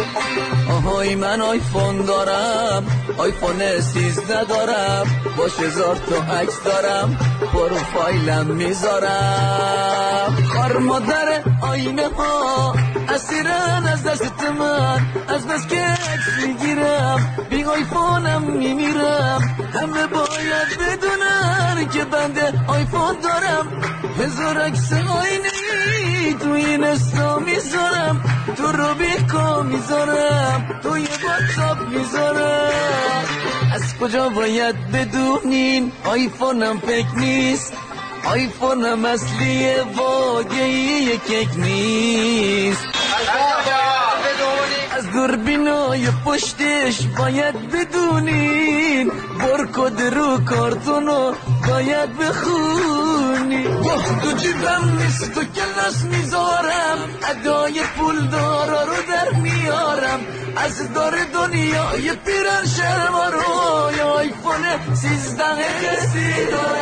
آهای من آیفون دارم، آیفون 13 دارم، با 1000 تا عکس دارم، پروفایلم میذارم. خار مادر آینه ها اسیرن از دست من، از بس که عکس میگیرم بی آیفونم میمیرم. همه باید بدونن که بنده آیفون دارم، 1000 عکس آینه‌ای تو این استا میذارم، تو روبیکا میذارم، توی واتساپ میذارم. از کجا باید بدونین آیفونم فیک نیست، آیفونم اصلیه واقعی کیک نیست. از دوربینای پشتش باید بدونین، بارکد رو کارتونو باید بخونی. تو جیبم نیست تو کلاس میذارم، ادای پول دارا رو در میارم، از دار دنیای پیرن شرما رو آیفون 13 کسی دارم.